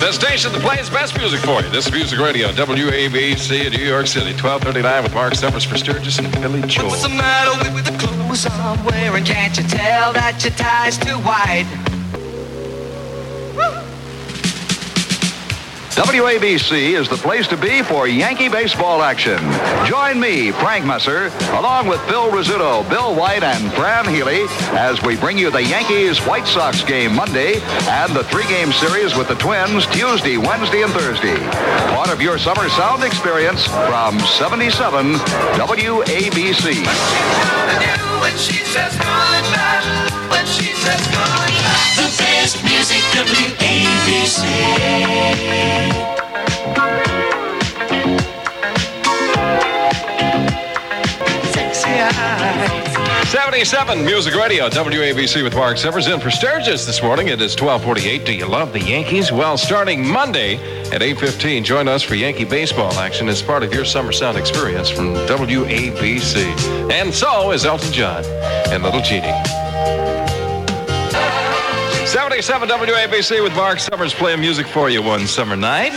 The station that plays best music for you. This is Music Radio, WABC in New York City, 1239 with Mark Summers for Sturgis and Billy Joel. What's the matter with the clothes I'm wearing? Can't you tell that your tie's too wide? WABC is the place to be for Yankee baseball action. Join me, Frank Messer, along with Phil Rizzuto, Bill White, and Fran Healy as we bring you the Yankees-White Sox game Monday and the three-game series with the Twins Tuesday, Wednesday, and Thursday. Part of your summer sound experience from 77 WABC. When she says goodbye, when she says goodbye. The best music, WABC. 77 Music Radio, WABC with Mark Summers in for Sturgis this morning. It is 12:48. Do you love the Yankees? Well, starting Monday at 8:15, join us for Yankee baseball action as part of your summer sound experience from WABC. And so is Elton John and Little Genie. 77 WABC with Mark Summers playing music for you one summer night.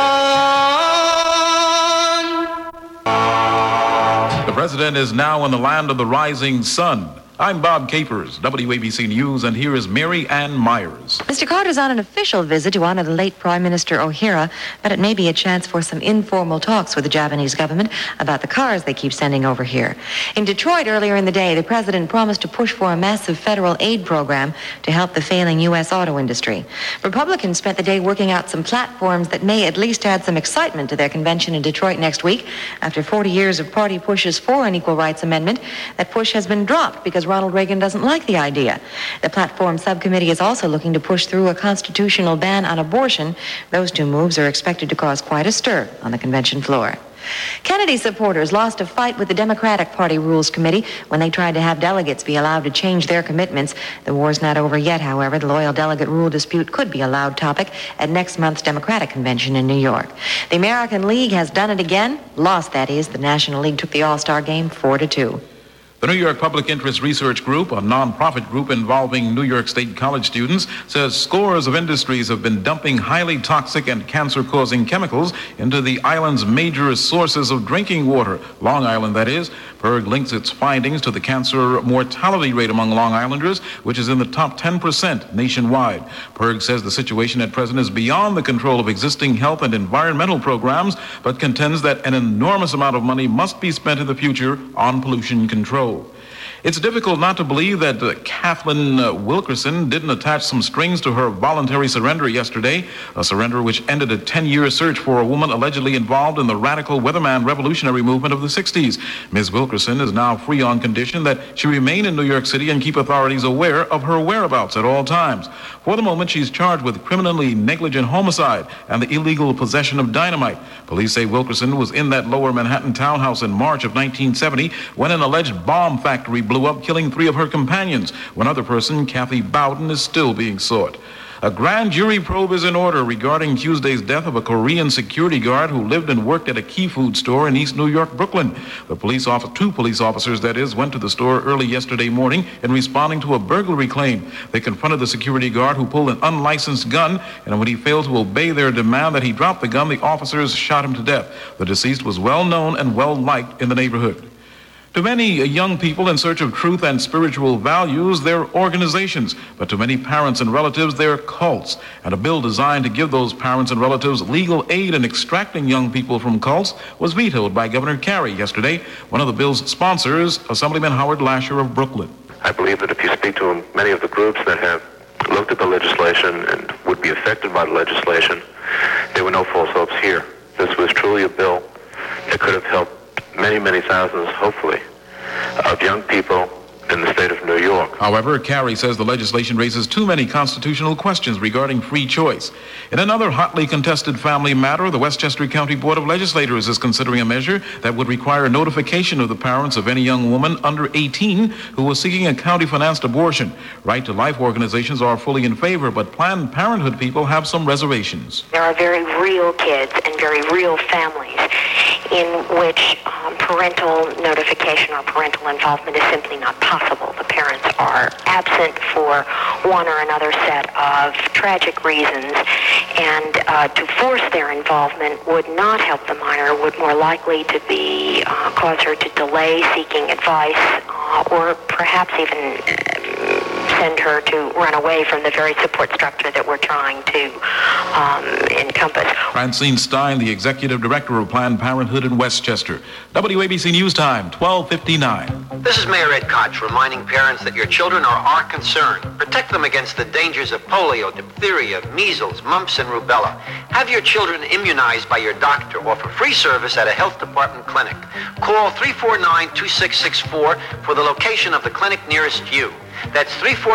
The president is now in the land of the rising sun. I'm Bob Capers, WABC News, and here is Mary Ann Myers. Mr. Carter's on an official visit to honor the late Prime Minister Ohira, but it may be a chance for some informal talks with the Japanese government about the cars they keep sending over here. In Detroit earlier in the day, the president promised to push for a massive federal aid program to help the failing U.S. auto industry. Republicans spent the day working out some platforms that may at least add some excitement to their convention in Detroit next week. After 40 years of party pushes for an equal rights amendment, that push has been dropped because Ronald Reagan doesn't like the idea. The platform subcommittee is also looking to push through a constitutional ban on abortion. Those two moves are expected to cause quite a stir on the convention floor. Kennedy supporters lost a fight with the Democratic Party Rules Committee when they tried to have delegates be allowed to change their commitments. The war's not over yet, however. The loyal delegate rule dispute could be a loud topic at next month's Democratic convention in New York. The American League has done it again. Lost, that is. The National League took the All-Star game 4-2. The New York Public Interest Research Group, a nonprofit group involving New York State college students, says scores of industries have been dumping highly toxic and cancer-causing chemicals into the island's major sources of drinking water, Long Island, that is. PIRG links its findings to the cancer mortality rate among Long Islanders, which is in the top 10% nationwide. PIRG says the situation at present is beyond the control of existing health and environmental programs, but contends that an enormous amount of money must be spent in the future on pollution control. It's difficult not to believe that Kathleen Wilkerson didn't attach some strings to her voluntary surrender yesterday, a surrender which ended a 10-year search for a woman allegedly involved in the radical Weatherman revolutionary movement of the 60s. Ms. Wilkerson is now free on condition that she remain in New York City and keep authorities aware of her whereabouts at all times. For the moment, she's charged with criminally negligent homicide and the illegal possession of dynamite. Police say Wilkerson was in that lower Manhattan townhouse in March of 1970 when an alleged bomb factory blew up, killing 3 of her companions. One other person, Kathy Bowden, is still being sought. A grand jury probe is in order regarding Tuesday's death of a Korean security guard who lived and worked at a Key Food store in East New York, Brooklyn. Two police officers, that is, went to the store early yesterday morning in responding to a burglary claim. They confronted the security guard who pulled an unlicensed gun, and when he failed to obey their demand that he drop the gun, the officers shot him to death. The deceased was well known and well liked in the neighborhood. To many young people in search of truth and spiritual values, they're organizations. But to many parents and relatives, they're cults. And a bill designed to give those parents and relatives legal aid in extracting young people from cults was vetoed by Governor Carey yesterday. One of the bill's sponsors, Assemblyman Howard Lasher of Brooklyn. I believe that if you speak to many of the groups that have looked at the legislation and would be affected by the legislation, there were no false hopes here. This was truly a bill that could have helped many, many thousands, hopefully, of young people in the state of New York. However, Carey says the legislation raises too many constitutional questions regarding free choice. In another hotly contested family matter, the Westchester County Board of Legislators is considering a measure that would require notification of the parents of any young woman under 18 who was seeking a county-financed abortion. Right to Life organizations are fully in favor, but Planned Parenthood people have some reservations. There are very real kids and very real families in which parental notification or parental involvement is simply not possible. The parents are absent for one or another set of tragic reasons, and to force their involvement would not help the minor, would more likely to be cause her to delay seeking advice or perhaps even send her to run away from the very support structure that we're trying to encompass. Francine Stein, the executive director of Planned Parenthood in Westchester. WABC News Time, 12:59. This is Mayor Ed Koch reminding parents that your children are our concern. Protect them against the dangers of polio, diphtheria, measles, mumps, and rubella. Have your children immunized by your doctor or for free service at a health department clinic. Call 349-2664 for the location of the clinic nearest you. That's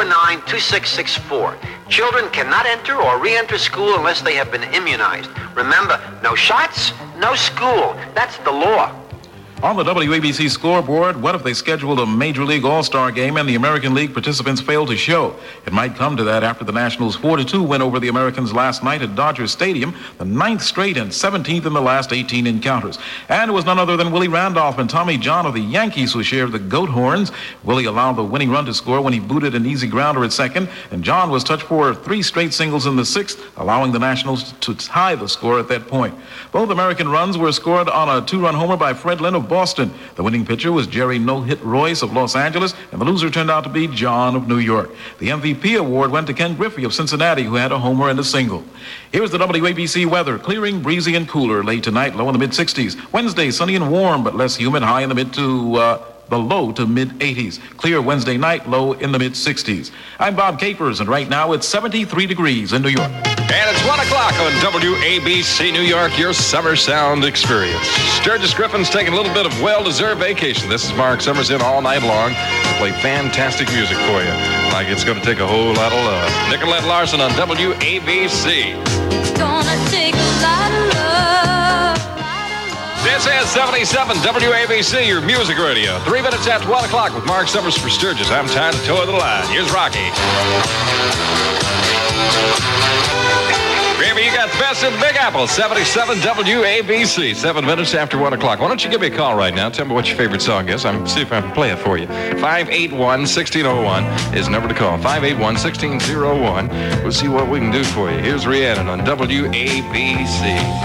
349-2664. Children cannot enter or re-enter school unless they have been immunized. Remember, no shots, no school. That's the law. On the WABC scoreboard, what if they scheduled a Major League All-Star game and the American League participants failed to show? It might come to that after the Nationals' 4-2 win over the Americans last night at Dodger Stadium, the 9th straight and 17th in the last 18 encounters. And it was none other than Willie Randolph and Tommy John of the Yankees who shared the goat horns. Willie allowed the winning run to score when he booted an easy grounder at second, and John was touched for 3 straight singles in the 6th, allowing the Nationals to tie the score at that point. Both American runs were scored on a 2-run homer by Fred Lynn of Boston. The winning pitcher was Jerry No-Hit Royce of Los Angeles, and the loser turned out to be John of New York. The MVP award went to Ken Griffey of Cincinnati, who had a homer and a single. Here's the WABC weather. Clearing, breezy, and cooler. Late tonight, low in the mid-60s. Wednesday, sunny and warm, but less humid, high in the the low to mid-80s. Clear Wednesday night, low in the mid-60s. I'm Bob Capers, and right now it's 73 degrees in New York. And it's 1 o'clock on WABC New York, your summer sound experience. Sturgis Griffin's taking a little bit of well-deserved vacation. This is Mark Summers in all night long to play fantastic music for you. Like it's going to take a whole lot of love. Nicolette Larson on WABC. Gonna take a lot of love. This is 77 WABC, your music radio. 3 minutes after 1 o'clock with Mark Summers for Sturgis. I'm time to toe the line. Here's Rocky. Baby, you got the best in Big Apple. 77 WABC, 7 minutes after 1 o'clock. Why don't you give me a call right now? Tell me what your favorite song is. See if I can play it for you. 581-1601 is the number to call. 581-1601. We'll see what we can do for you. Here's Rhiannon on WABC.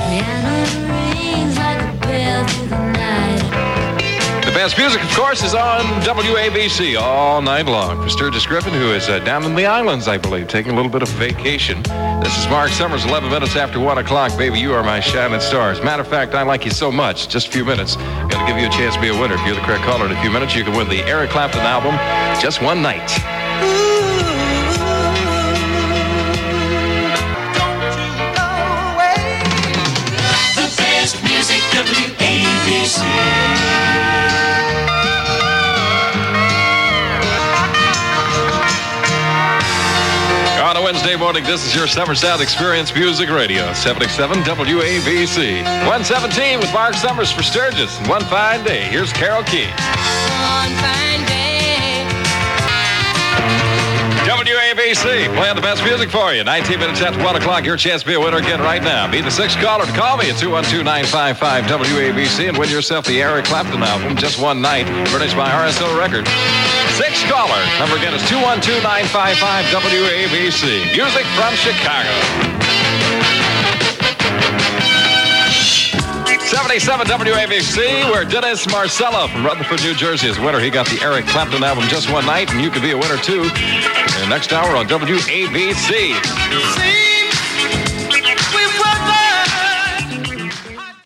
The best music, of course, is on WABC all night long. For Sturgis Griffin, who is down in the islands, I believe, taking a little bit of vacation. This is Mark Summers, 11 minutes after 1 o'clock. Baby, you are my shining stars. Matter of fact, I like you so much. Just a few minutes. Going to give you a chance to be a winner. If you're the correct caller in a few minutes, you can win the Eric Clapton album, Just One Night. The best music, WABC. On a Wednesday morning, this is your Summer Sound Experience Music Radio, 77 WABC. 117 with Mark Summers for Sturgis. One fine day, here's Carol King. One fine day. WABC, playing the best music for you. 19 minutes after 1 o'clock, your chance to be a winner again right now. Be the 6th caller to call me at 212-955-WABC and win yourself the Eric Clapton album, Just One Night, furnished by RSO Records. 6th caller, number again is 212-955-WABC. Music from Chicago. 77 WABC, where Dennis Marcello from Rutherford, New Jersey is winner. He got the Eric Clapton album Just One Night, and you could be a winner too. And next hour on WABC.